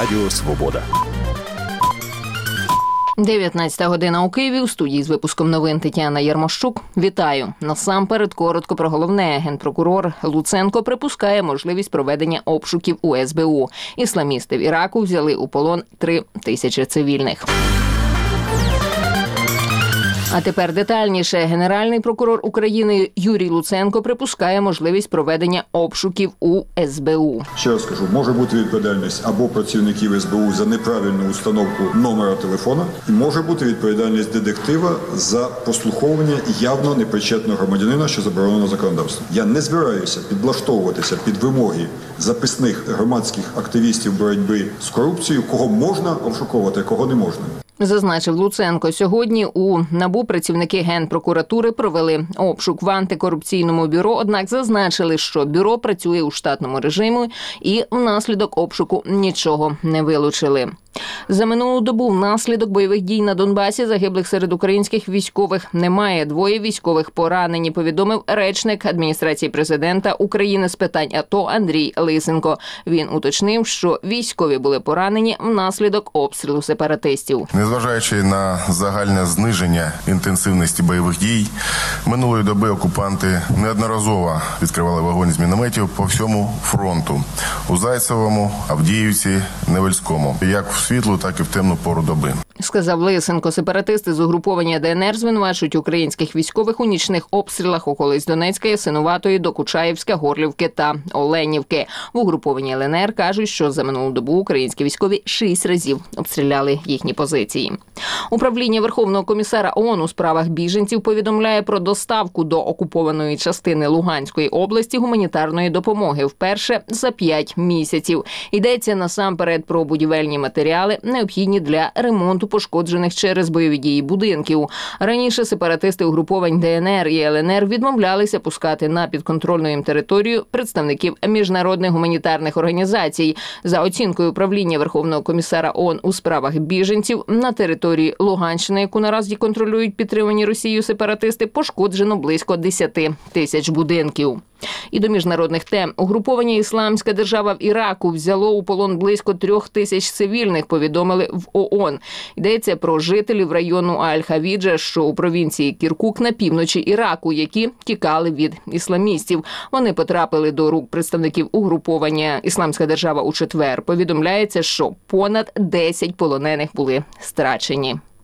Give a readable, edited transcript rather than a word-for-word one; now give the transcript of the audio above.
Радіо Свобода. 19 година у Києві. У студії з випуском новин Тетяна Ярмощук. Вітаю. Насамперед, коротко про головне. Генпрокурор Луценко припускає можливість проведення обшуків у СБУ. Ісламісти в Іраку взяли у полон 3000 цивільних. А тепер детальніше. Генеральний прокурор України Юрій Луценко припускає можливість проведення обшуків у СБУ. Ще раз кажу, може бути відповідальність або працівників СБУ за неправильну установку номера телефона, і може бути відповідальність детектива за прослуховування явно непричетного громадянина, що заборонено законодавством. Я не збираюся підлаштовуватися під вимоги записних громадських активістів боротьби з корупцією, кого можна обшуковувати, а кого не можна. Зазначив Луценко. Сьогодні у НАБУ працівники Генпрокуратури провели обшук в антикорупційному бюро, однак зазначили, що бюро працює у штатному режимі і внаслідок обшуку нічого не вилучили. За минулу добу внаслідок бойових дій на Донбасі загиблих серед українських військових немає. 2 військових поранені, повідомив речник адміністрації президента України з питань АТО Андрій Лисенко. Він уточнив, що військові були поранені внаслідок обстрілу сепаратистів. Незважаючи на загальне зниження інтенсивності бойових дій, минулої доби окупанти неодноразово відкривали вогонь з мінометів по всьому фронту – у Зайцевому, Авдіївці, Невельському, як в світлу, так і в темну пору доби. Сказав Лисенко. Сепаратисти з угруповання ДНР звинувачують українських військових у нічних обстрілах околиць Донецька, Ясинуватої, Докучаєвська, Горлівки та Оленівки. В угрупованні ЛНР кажуть, що за минулу добу українські військові 6 разів обстріляли їхні позиції. Управління Верховного комісара ООН у справах біженців повідомляє про доставку до окупованої частини Луганської області гуманітарної допомоги вперше за 5 місяців. Йдеться насамперед про будівельні матеріали, необхідні для ремонту пошкоджених через бойові дії будинків. Раніше сепаратисти угруповань ДНР і ЛНР відмовлялися пускати на підконтрольну їм територію представників міжнародних гуманітарних організацій. За оцінкою управління Верховного комісара ООН у справах біженців, на території Луганщини, яку наразі контролюють підтримані Росією сепаратисти, пошкоджено близько 10 тисяч будинків. І до міжнародних тем. Угруповання «Ісламська держава» в Іраку взяло у полон близько 3000 цивільних, повідомили в ООН. Йдеться про жителів району Аль-Хавіджа, що у провінції Кіркук на півночі Іраку, які тікали від ісламістів. Вони потрапили до рук представників угруповання «Ісламська держава» у четвер. Повідомляється, що понад 10 полонених були страчені.